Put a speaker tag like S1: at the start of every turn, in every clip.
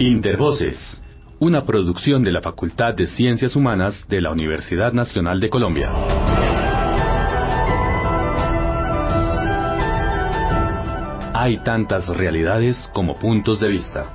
S1: Intervoces, una producción de la Facultad de Ciencias Humanas de la Universidad Nacional de Colombia. Hay tantas realidades como puntos de vista.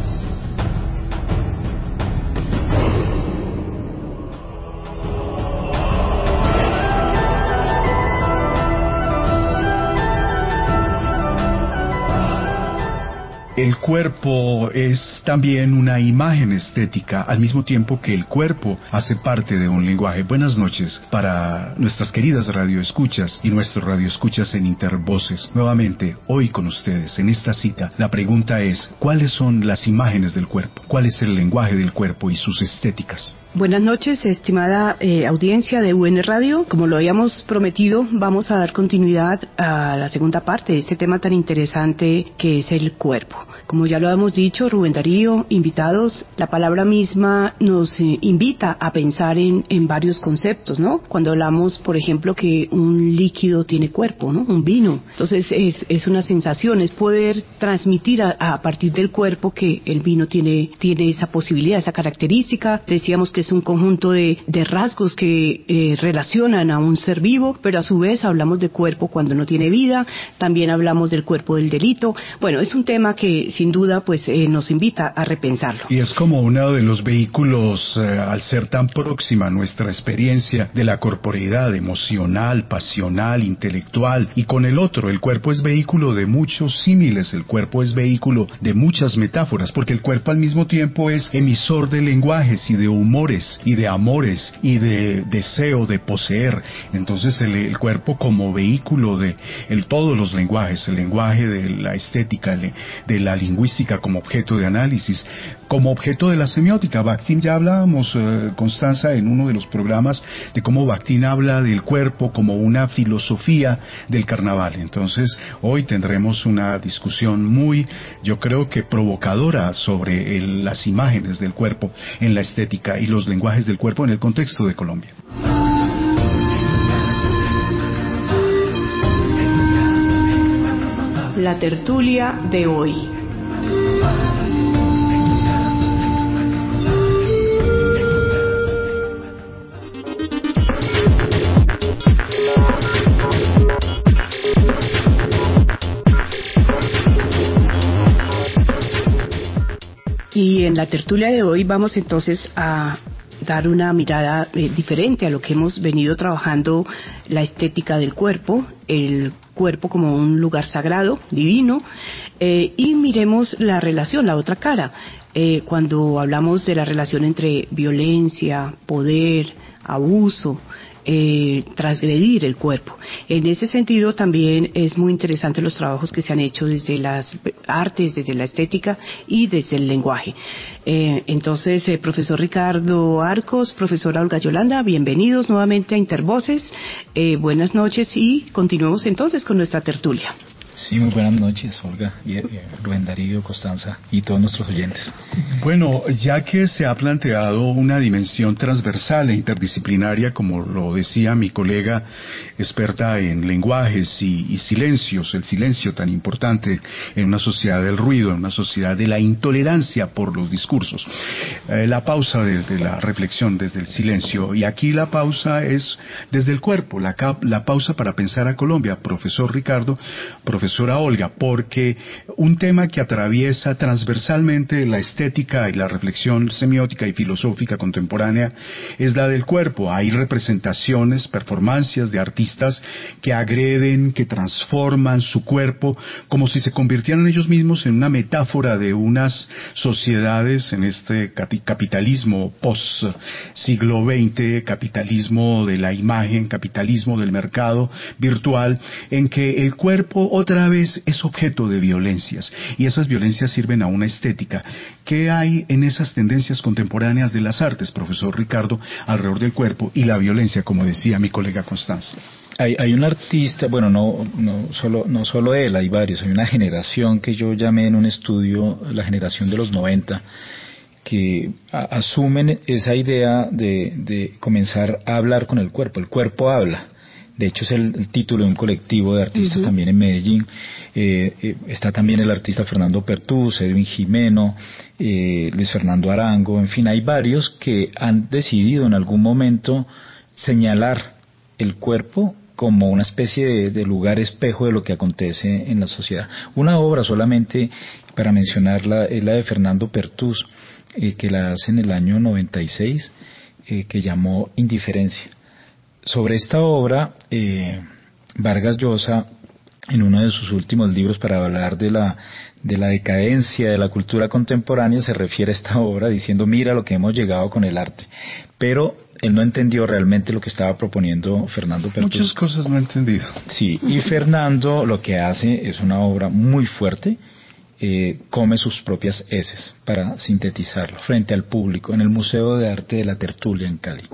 S2: El cuerpo es también una imagen estética, al mismo tiempo que el cuerpo hace parte de un lenguaje. Buenas noches para nuestras queridas radioescuchas y nuestros radioescuchas en Intervoces. Nuevamente, hoy con ustedes, en esta cita, la pregunta es, ¿cuáles son las imágenes del cuerpo? ¿Cuál es el lenguaje del cuerpo y sus estéticas?
S3: Buenas noches, estimada audiencia de UN Radio. Como lo habíamos prometido, vamos a dar continuidad a la segunda parte de este tema tan interesante que es el cuerpo. Como ya lo hemos dicho, Rubén Darío, invitados, la palabra misma nos invita a pensar en varios conceptos, ¿no? Cuando hablamos, por ejemplo, que un líquido tiene cuerpo, ¿no? Un vino. Entonces es una sensación, es poder transmitir a partir del cuerpo que el vino tiene esa posibilidad, esa característica. Decíamos que es un conjunto de rasgos que relacionan a un ser vivo, pero a su vez hablamos de cuerpo cuando no tiene vida, también hablamos del cuerpo del delito. Bueno, es un tema que sin duda pues nos invita a repensarlo.
S2: Y es como uno de los vehículos, al ser tan próxima a nuestra experiencia de la corporeidad emocional, pasional, intelectual, y con el otro, el cuerpo es vehículo de muchos símiles, el cuerpo es vehículo de muchas metáforas, porque el cuerpo al mismo tiempo es emisor de lenguajes y de humores y de amores y de deseo de poseer. Entonces el cuerpo como vehículo de todos los lenguajes, el lenguaje de la estética, de la lingüística como objeto de análisis, como objeto de la semiótica. Bakhtin, ya hablábamos, Constanza, en uno de los programas de cómo Bakhtin habla del cuerpo como una filosofía del carnaval. Entonces hoy tendremos una discusión muy, yo creo que provocadora sobre las imágenes del cuerpo en la estética y los lenguajes del cuerpo en el contexto de Colombia.
S3: La tertulia de hoy. Y en la tertulia de hoy vamos entonces a dar una mirada diferente a lo que hemos venido trabajando, la estética del cuerpo, el cuerpo como un lugar sagrado, divino, y miremos la relación, la otra cara, cuando hablamos de la relación entre violencia, poder, abuso, transgredir el cuerpo. En ese sentido también es muy interesante los trabajos que se han hecho desde las artes, desde la estética y desde el lenguaje. Entonces, profesor Ricardo Arcos, profesora Olga Yolanda, bienvenidos nuevamente a Intervoces. Buenas noches y continuemos entonces con nuestra tertulia.
S4: Sí, muy buenas noches, Olga, y Rubén Darío, Constanza y todos nuestros oyentes.
S2: Bueno, ya que se ha planteado una dimensión transversal e interdisciplinaria, como lo decía mi colega experta en lenguajes y silencios, el silencio tan importante en una sociedad del ruido, en una sociedad de la intolerancia por los discursos, la pausa de la reflexión desde el silencio, y aquí la pausa es desde el cuerpo, la pausa para pensar a Colombia, profesor Ricardo, profesora Olga, porque un tema que atraviesa transversalmente la estética y la reflexión semiótica y filosófica contemporánea es la del cuerpo. Hay representaciones, performancias de artistas que agreden, que transforman su cuerpo como si se convirtieran ellos mismos en una metáfora de unas sociedades en este capitalismo post siglo XX, capitalismo de la imagen, capitalismo del mercado virtual, en que el cuerpo otra vez es objeto de violencias, y esas violencias sirven a una estética. ¿Qué hay en esas tendencias contemporáneas de las artes, profesor Ricardo, alrededor del cuerpo y la violencia, como decía mi colega Constanza?
S4: Hay un artista, bueno, no solo él, hay varios, hay una generación que yo llamé en un estudio la generación de los 90, que asumen esa idea de comenzar a hablar con el cuerpo habla. de hecho es el título de un colectivo de artistas también en Medellín. Está también el artista Fernando Pertús, Edwin Jimeno, Luis Fernando Arango, en fin, hay varios que han decidido en algún momento señalar el cuerpo como una especie de lugar espejo de lo que acontece en la sociedad. Una obra solamente, para mencionarla, es la de Fernando Pertús, que la hace en el año 96, que llamó Indiferencia. Sobre esta obra, Vargas Llosa, en uno de sus últimos libros para hablar de la decadencia de la cultura contemporánea, se refiere a esta obra diciendo, mira lo que hemos llegado con el arte. Pero él no entendió realmente lo que estaba proponiendo Fernando Pertús.
S2: Muchas cosas no he entendido.
S4: Sí, y Fernando lo que hace es una obra muy fuerte, come sus propias heces para sintetizarlo frente al público en el Museo de Arte de la Tertulia en Cali.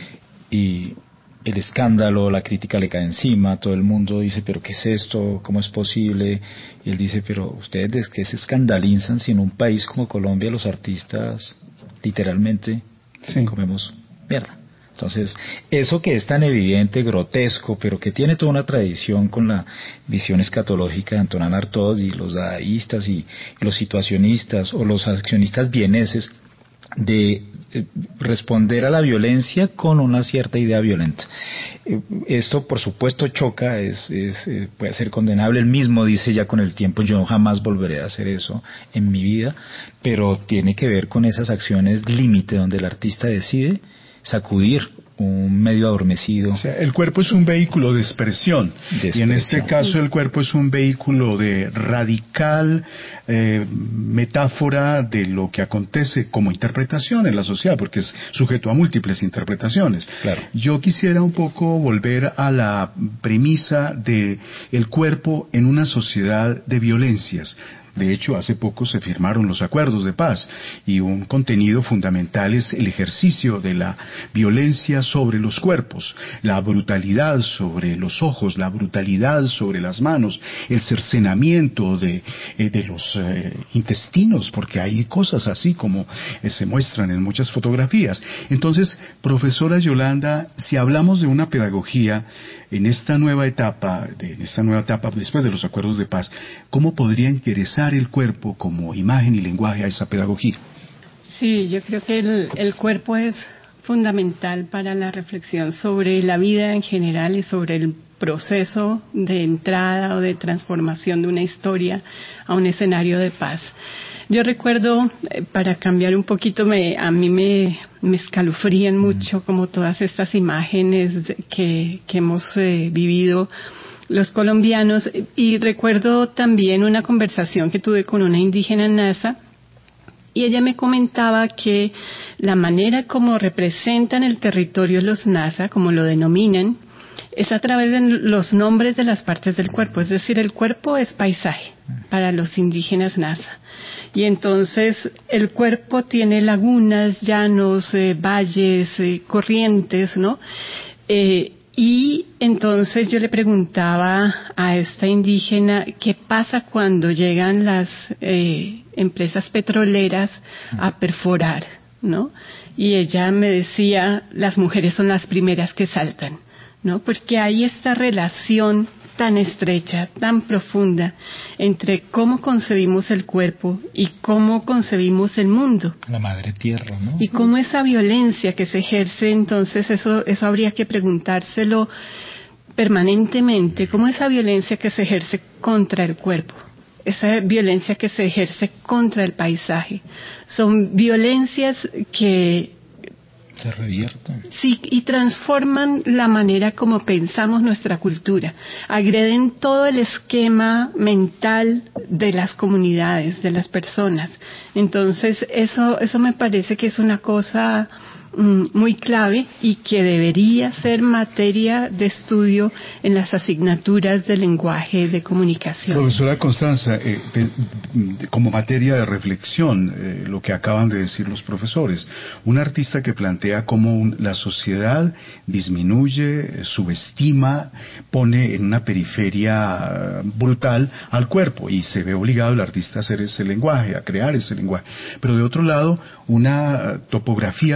S4: Y el escándalo, la crítica le cae encima, todo el mundo dice, pero ¿qué es esto? ¿Cómo es posible? Y él dice, pero ustedes ¿de qué se escandalizan si en un país como Colombia los artistas literalmente comemos mierda? Entonces, eso que es tan evidente, grotesco, pero que tiene toda una tradición con la visión escatológica de Antonin Artaud y los dadaístas y los situacionistas o los accionistas vieneses, de responder a la violencia con una cierta idea violenta. Esto por supuesto choca, puede ser condenable. Él mismo dice ya con el tiempo, yo jamás volveré a hacer eso en mi vida, pero tiene que ver con esas acciones límite donde el artista decide sacudir un medio adormecido.
S2: O sea, el cuerpo es un vehículo de expresión. Y en este caso el cuerpo es un vehículo de radical metáfora de lo que acontece como interpretación en la sociedad, porque es sujeto a múltiples interpretaciones.
S4: Claro.
S2: Yo quisiera un poco volver a la premisa de el cuerpo en una sociedad de violencias. De hecho, hace poco se firmaron los acuerdos de paz y un contenido fundamental es el ejercicio de la violencia sobre los cuerpos, la brutalidad sobre los ojos, la brutalidad sobre las manos, el cercenamiento de los intestinos, porque hay cosas así como se muestran en muchas fotografías. Entonces, profesora Yolanda, si hablamos de una pedagogía en esta nueva etapa después de los acuerdos de paz, ¿cómo podría interesar el cuerpo como imagen y lenguaje a esa pedagogía?
S5: Sí, yo creo que el cuerpo es fundamental para la reflexión sobre la vida en general y sobre el proceso de entrada o de transformación de una historia a un escenario de paz. Yo recuerdo, para cambiar un poquito, a mí me escalofrían mucho como todas estas imágenes que hemos vivido los colombianos, y recuerdo también una conversación que tuve con una indígena nasa, y ella me comentaba que la manera como representan el territorio los nasa, como lo denominan, es a través de los nombres de las partes del cuerpo. Es decir, el cuerpo es paisaje para los indígenas nasa. Y entonces el cuerpo tiene lagunas, llanos, valles, corrientes, ¿no? Y entonces yo le preguntaba a esta indígena qué pasa cuando llegan las empresas petroleras a perforar, ¿no? Y ella me decía, las mujeres son las primeras que saltan, ¿no? Porque hay esta relación tan estrecha, tan profunda, entre cómo concebimos el cuerpo y cómo concebimos el mundo.
S4: La madre tierra, ¿no?
S5: Y cómo esa violencia que se ejerce, entonces eso habría que preguntárselo permanentemente, cómo esa violencia que se ejerce contra el cuerpo, esa violencia que se ejerce contra el paisaje, son violencias que
S4: se revierten.
S5: Sí, y transforman la manera como pensamos nuestra cultura. Agreden todo el esquema mental de las comunidades, de las personas. Entonces, eso me parece que es una cosa muy clave y que debería ser materia de estudio en las asignaturas de lenguaje de comunicación.
S2: Profesora Constanza, como materia de reflexión, lo que acaban de decir los profesores, un artista que plantea cómo la sociedad disminuye, subestima, pone en una periferia brutal al cuerpo y se ve obligado el artista a hacer ese lenguaje, a crear ese lenguaje. Pero de otro lado, una topografía del cuerpo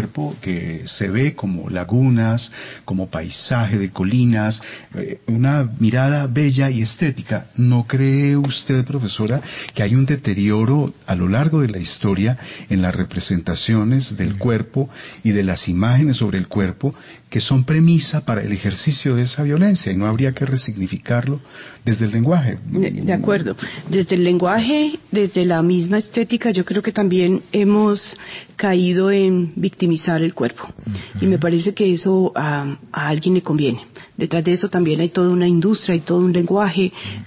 S2: cuerpo que se ve como lagunas, como paisaje de colinas, una mirada bella y estética. ¿No cree usted, profesora, que hay un deterioro a lo largo de la historia en las representaciones del cuerpo y de las imágenes sobre el cuerpo que son premisa para el ejercicio de esa violencia, y no habría que resignificarlo desde el lenguaje?
S3: De acuerdo. Desde el lenguaje, desde la misma estética, yo creo que también hemos caído en victimizar el cuerpo. Y me parece que eso a alguien le conviene. Detrás de eso también hay toda una industria, hay todo un lenguaje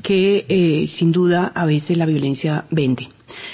S3: que sin duda a veces la violencia vende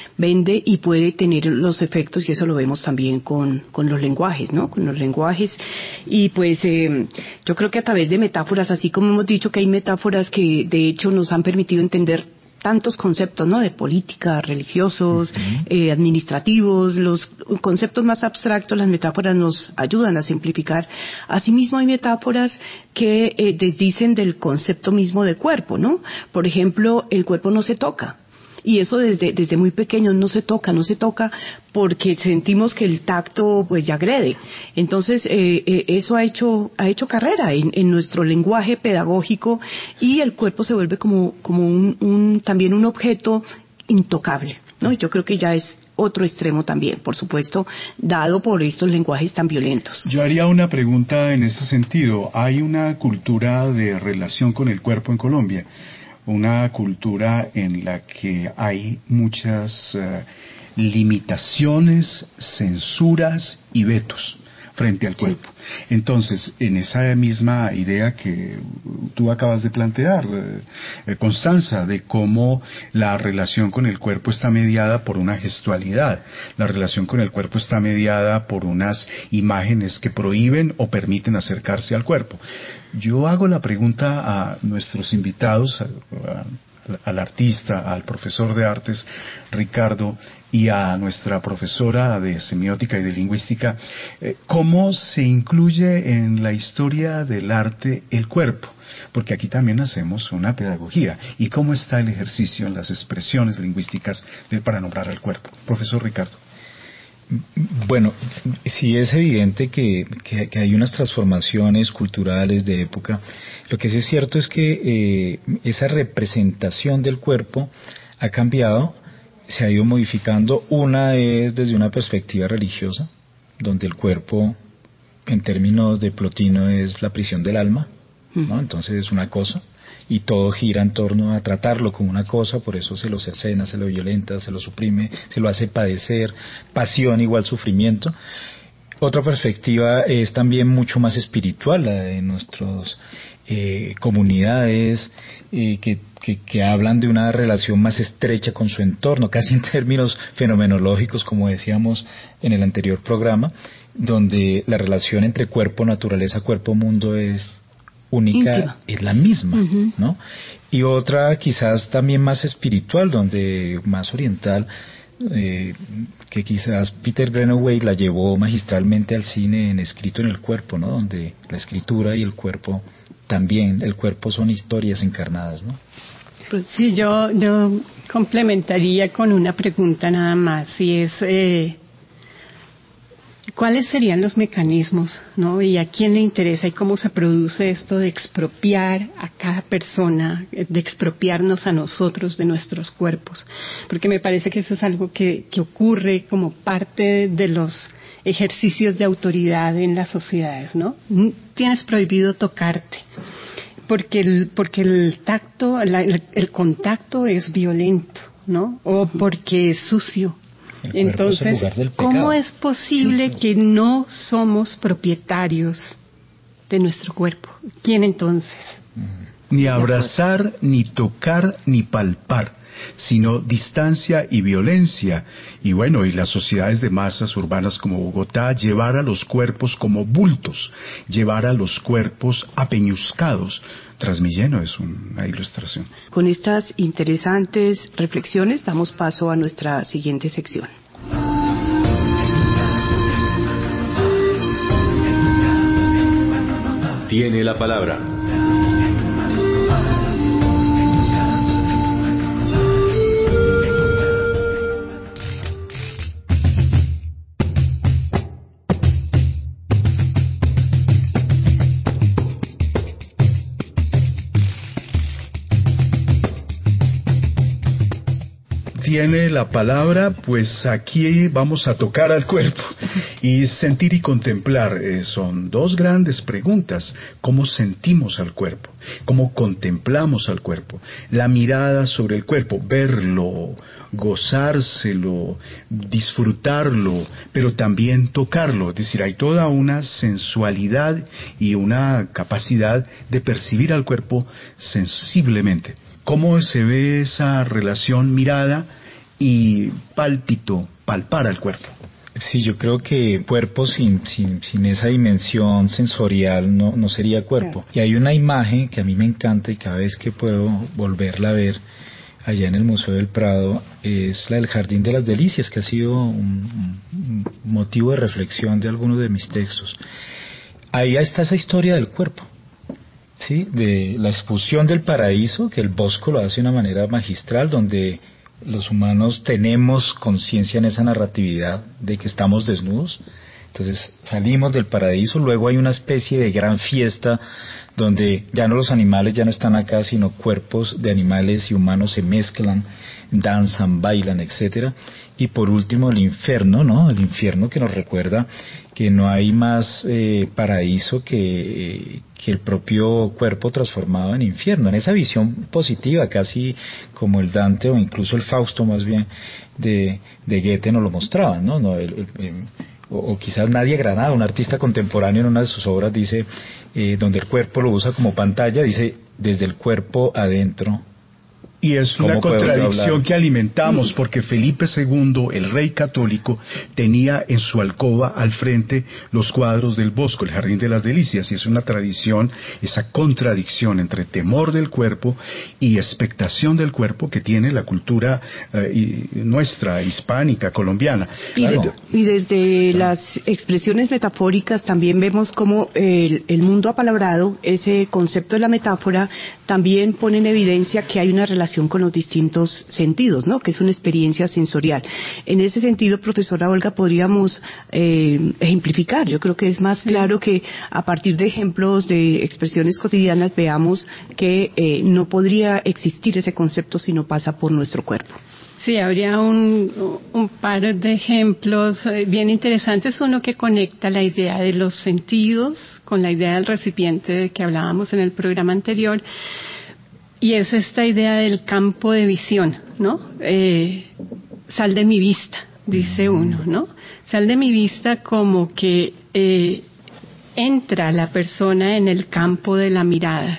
S3: y puede tener los efectos, y eso lo vemos también con los lenguajes, ¿no? Con los lenguajes. Y pues yo creo que a través de metáforas, así como hemos dicho que hay metáforas que de hecho nos han permitido entender tantos conceptos, ¿no? De política, religiosos, administrativos, los conceptos más abstractos, las metáforas nos ayudan a simplificar. Asimismo hay metáforas que desdicen del concepto mismo de cuerpo, ¿no? Por ejemplo, el cuerpo no se toca. Y eso desde muy pequeños no se toca porque sentimos que el tacto pues ya agrede. Entonces eso ha hecho carrera en nuestro lenguaje pedagógico, y el cuerpo se vuelve como también un objeto intocable, ¿no? Y yo creo que ya es otro extremo también, por supuesto, dado por estos lenguajes tan violentos.
S2: Yo haría una pregunta en ese sentido. Hay una cultura de relación con el cuerpo en Colombia, una cultura en la que hay muchas limitaciones, censuras y vetos frente al cuerpo. Sí. Entonces, en esa misma idea que tú acabas de plantear, Constanza, de cómo la relación con el cuerpo está mediada por una gestualidad, la relación con el cuerpo está mediada por unas imágenes que prohíben o permiten acercarse al cuerpo. Yo hago la pregunta a nuestros invitados, al artista, al profesor de artes, Ricardo, y a nuestra profesora de semiótica y de lingüística, ¿cómo se incluye en la historia del arte el cuerpo? Porque aquí también hacemos una pedagogía. ¿Y cómo está el ejercicio en las expresiones lingüísticas para nombrar al cuerpo? Profesor Ricardo.
S4: Bueno, sí es evidente que hay unas transformaciones culturales de época. Lo que sí es cierto es que esa representación del cuerpo ha cambiado, se ha ido modificando. Una es desde una perspectiva religiosa, donde el cuerpo, en términos de Plotino, es la prisión del alma, ¿no? Entonces es una cosa, y todo gira en torno a tratarlo como una cosa, por eso se lo cercena, se lo violenta, se lo suprime, se lo hace padecer, pasión igual sufrimiento. Otra perspectiva es también mucho más espiritual, la de nuestras comunidades que hablan de una relación más estrecha con su entorno, casi en términos fenomenológicos, como decíamos en el anterior programa, donde la relación entre cuerpo, naturaleza, cuerpo, mundo es única, íntima, es la misma, ¿no? Y otra quizás también más espiritual, donde más oriental, que quizás Peter Greenaway la llevó magistralmente al cine en Escrito en el cuerpo, ¿no? Donde la escritura y el cuerpo también, el cuerpo son historias encarnadas, ¿no?
S5: Pues sí, yo complementaría con una pregunta nada más, y es ¿cuáles serían los mecanismos, ¿no? Y a quién le interesa y cómo se produce esto de expropiar a cada persona, de expropiarnos a nosotros de nuestros cuerpos? Porque me parece que eso es algo que ocurre como parte de los ejercicios de autoridad en las sociedades, ¿no? Tienes prohibido tocarte, porque el tacto, el contacto es violento, ¿no? O porque es sucio. Entonces, ¿cómo es posible que no somos propietarios de nuestro cuerpo? ¿Quién entonces?
S2: Ni abrazar, ni tocar, ni palpar, sino distancia y violencia. Y bueno, y las sociedades de masas urbanas como Bogotá, llevar a los cuerpos como bultos, llevar a los cuerpos apeñuscados. Transmilleno es una ilustración.
S3: Con estas interesantes reflexiones damos paso a nuestra siguiente sección.
S1: Tiene la palabra.
S2: tiene la palabra, pues aquí vamos a tocar al cuerpo y sentir y contemplar. Son dos grandes preguntas: ¿cómo sentimos al cuerpo? ¿Cómo contemplamos al cuerpo? La mirada sobre el cuerpo, verlo, gozárselo, disfrutarlo, pero también tocarlo. Es decir, hay toda una sensualidad y una capacidad de percibir al cuerpo sensiblemente. ¿Cómo se ve esa relación mirada y palpar al cuerpo?
S4: Sí, yo creo que cuerpo sin esa dimensión sensorial no sería cuerpo. Y hay una imagen que a mí me encanta y cada vez que puedo volverla a ver allá en el Museo del Prado, es la del Jardín de las Delicias, que ha sido un motivo de reflexión de algunos de mis textos. Ahí está esa historia del cuerpo, ¿sí? De la expulsión del paraíso, que el Bosco lo hace de una manera magistral, donde los humanos tenemos conciencia en esa narratividad de que estamos desnudos. Entonces salimos del paraíso, luego hay una especie de gran fiesta donde ya no los animales ya no están acá, sino cuerpos de animales y humanos se mezclan, danzan, bailan, etcétera. Y por último el infierno, ¿no? El infierno que nos recuerda que no hay más paraíso que el propio cuerpo transformado en infierno. En esa visión positiva, casi como el Dante o incluso el Fausto más bien de Goethe nos lo mostraban, ¿no? O quizás Nadia Granada, un artista contemporáneo, en una de sus obras dice, donde el cuerpo lo usa como pantalla, dice, desde el cuerpo adentro.
S2: Y es una contradicción que alimentamos, porque Felipe II, el rey católico, tenía en su alcoba al frente los cuadros del Bosco, el Jardín de las Delicias, y es una tradición, esa contradicción entre temor del cuerpo y expectación del cuerpo que tiene la cultura nuestra, hispánica, colombiana.
S3: Claro. Y desde las expresiones metafóricas también vemos cómo el mundo apalabrado, ese concepto de la metáfora, también pone en evidencia que hay una relación con los distintos sentidos, ¿no? Que es una experiencia sensorial. En ese sentido, profesora Olga, podríamos ejemplificar. Yo creo que es más claro que a partir de ejemplos de expresiones cotidianas veamos que no podría existir ese concepto si no pasa por nuestro cuerpo.
S5: Sí, habría un par de ejemplos bien interesantes. Uno que conecta la idea de los sentidos con la idea del recipiente de que hablábamos en el programa anterior. Y es esta idea del campo de visión, ¿no? Sal de mi vista, dice uno, ¿no? Sal de mi vista como que entra la persona en el campo de la mirada.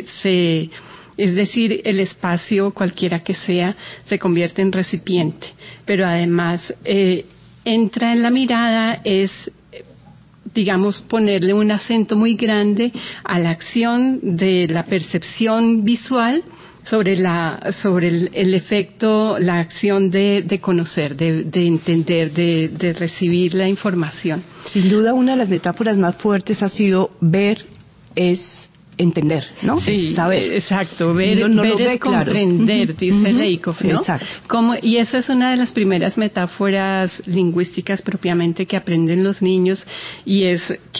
S5: Es decir, el espacio, cualquiera que sea, se convierte en recipiente. Pero además, entra en la mirada es, digamos, ponerle un acento muy grande a la acción de la percepción visual sobre el efecto, la acción de conocer, de entender, de recibir la información.
S3: Sin duda, una de las metáforas más fuertes ha sido ver es entender, ¿no?
S5: Sí,
S3: saber.
S5: Exacto, ver es comprender, claro. Dice Lakoff, ¿no?
S3: Exacto.
S5: Y esa es una de las primeras metáforas lingüísticas propiamente que aprenden los niños, y es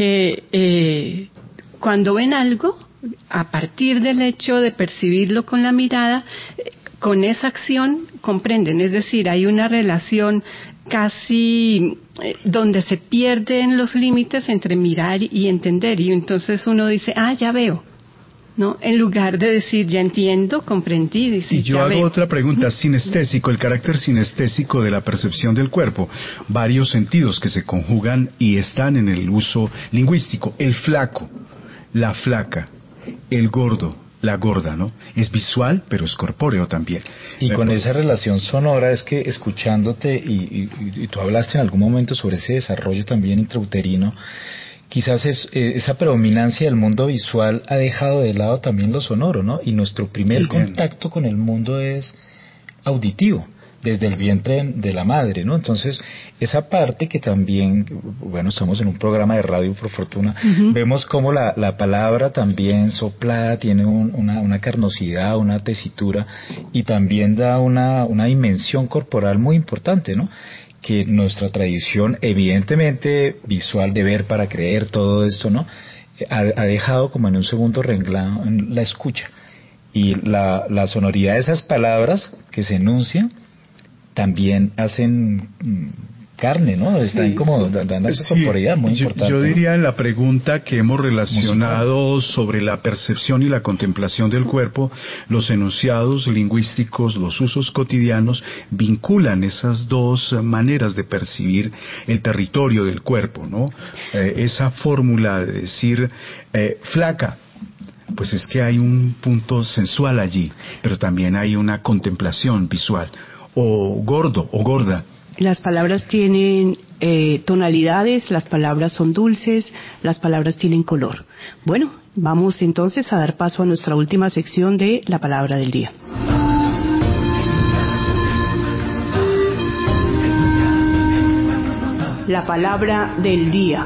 S5: que cuando ven algo, a partir del hecho de percibirlo con la mirada, con esa acción comprenden, es decir, hay una relación casi donde se pierden los límites entre mirar y entender, y entonces uno dice, ya veo, ¿no? En lugar de decir, ya entiendo, comprendí, dice,
S2: y yo hago
S5: veo.
S2: otra pregunta, sinestésico, el carácter sinestésico de la percepción del cuerpo, varios sentidos que se conjugan y están en el uso lingüístico, el flaco, la flaca, el gordo, la gorda, ¿no? Es visual, pero es corpóreo también.
S4: Y con esa relación sonora es que escuchándote, y tú hablaste en algún momento sobre ese desarrollo también intrauterino, quizás esa predominancia del mundo visual ha dejado de lado también lo sonoro, ¿no? Y nuestro primer contacto con el mundo es auditivo, desde el vientre de la madre, ¿no? Entonces, esa parte que también, bueno, estamos en un programa de radio, por fortuna, vemos cómo la palabra también soplada tiene una carnosidad, una tesitura, y también da una dimensión corporal muy importante, ¿no? Que nuestra tradición, evidentemente visual, de ver para creer, todo esto, ¿no? Ha dejado como en un segundo renglón la escucha. Y la sonoridad de esas palabras que se enuncian también hacen carne, ¿no? Están como dando esa corporeidad muy importante.
S2: Yo diría en la pregunta que hemos relacionado sobre la percepción y la contemplación del cuerpo, los enunciados lingüísticos, los usos cotidianos vinculan esas dos maneras de percibir el territorio del cuerpo, ¿no? Esa fórmula de decir flaca, pues es que hay un punto sensual allí, pero también hay una contemplación visual, o gordo o gorda.
S3: Las palabras tienen tonalidades, las palabras son dulces, las palabras tienen color. Bueno, vamos entonces a dar paso a nuestra última sección de la palabra del día. La palabra del día.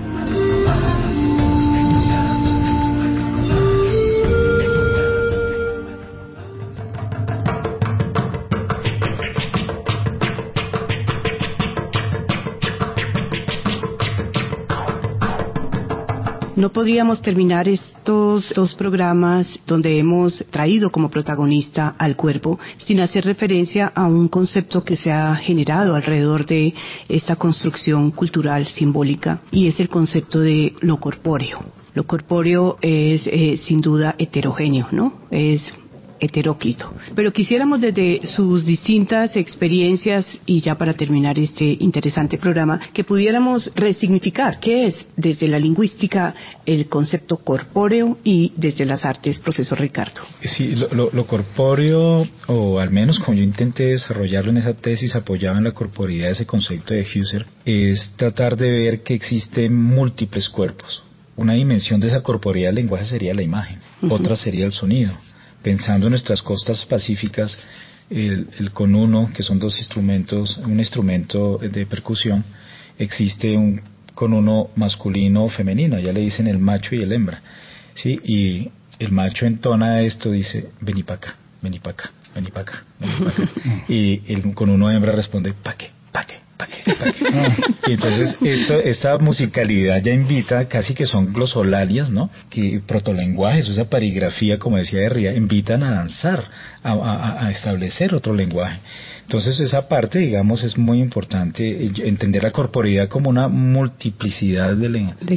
S3: No podíamos terminar estos dos programas donde hemos traído como protagonista al cuerpo sin hacer referencia a un concepto que se ha generado alrededor de esta construcción cultural simbólica, y es el concepto de lo corpóreo. Lo corpóreo es sin duda heterogéneo, ¿no? Es heteróclito. Pero quisiéramos desde sus distintas experiencias, y ya para terminar este interesante programa, que pudiéramos resignificar qué es desde la lingüística el concepto corpóreo y desde las artes, profesor Ricardo.
S4: Sí, lo corpóreo, o al menos como yo intenté desarrollarlo en esa tesis apoyada en la corporeidad, ese concepto de Husserl, es tratar de ver que existen múltiples cuerpos. Una dimensión de esa corporeidad del lenguaje sería la imagen, otra sería el sonido. Pensando en nuestras costas pacíficas, el conuno, que son dos instrumentos, un instrumento de percusión, existe un conuno masculino o femenino, ya le dicen el macho y el hembra, ¿sí? Y el macho entona esto, dice, vení pa' acá, vení pa' acá, vení pa' acá, vení pa' acá. Y el conuno hembra responde, pa' qué, pa' qué. Y entonces esta musicalidad ya invita, casi que son glosolalias, ¿no? Que protolenguajes, esa parigrafía, como decía Derrida, invitan a danzar, a establecer otro lenguaje. Entonces esa parte, digamos, es muy importante, entender la corporeidad como una multiplicidad de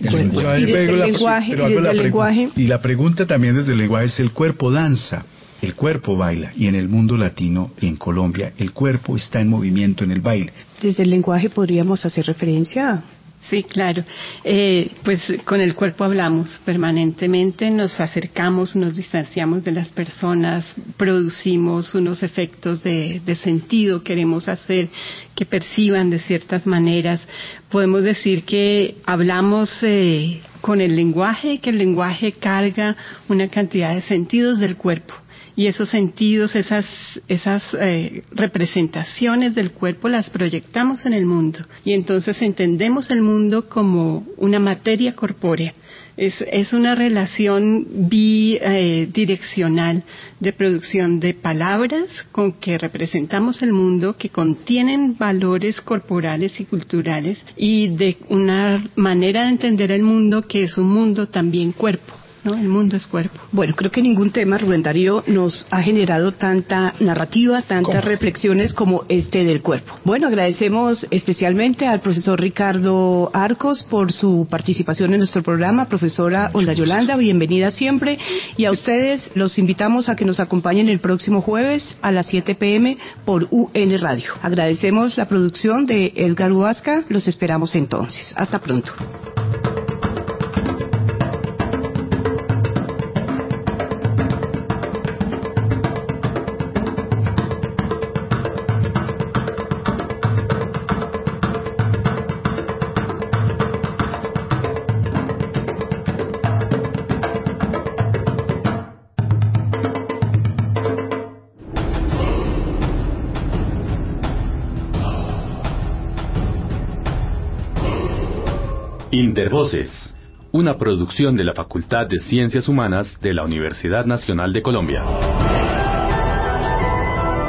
S3: lenguaje.
S2: Y la pregunta también desde el lenguaje es: el cuerpo danza. El cuerpo baila, y en el mundo latino y en Colombia el cuerpo está en movimiento en el baile.
S3: Desde el lenguaje podríamos hacer referencia.
S5: Sí, claro. Pues con el cuerpo hablamos permanentemente, nos acercamos, nos distanciamos de las personas, producimos unos efectos de sentido, queremos hacer que perciban de ciertas maneras. Podemos decir que hablamos con el lenguaje, que el lenguaje carga una cantidad de sentidos del cuerpo. Y esos sentidos, esas representaciones del cuerpo las proyectamos en el mundo. Y entonces entendemos el mundo como una materia corpórea. Es una relación bidireccional de producción de palabras con que representamos el mundo, que contienen valores corporales y culturales, y de una manera de entender el mundo que es un mundo también cuerpo. ¿No? El mundo es cuerpo.
S3: Bueno, creo que ningún tema, Rubén Darío, nos ha generado tanta narrativa, tantas reflexiones como este del cuerpo. Bueno, agradecemos especialmente al profesor Ricardo Arcos por su participación en nuestro programa. Profesora Olga Yolanda, bienvenida siempre. Y a ustedes los invitamos a que nos acompañen el próximo jueves a las 7 p.m. por UN Radio. Agradecemos la producción de Edgar Huasca. Los esperamos entonces. Hasta pronto.
S1: Intervoces, una producción de la Facultad de Ciencias Humanas de la Universidad Nacional de Colombia.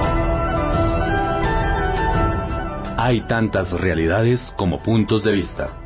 S1: Hay tantas realidades como puntos de vista.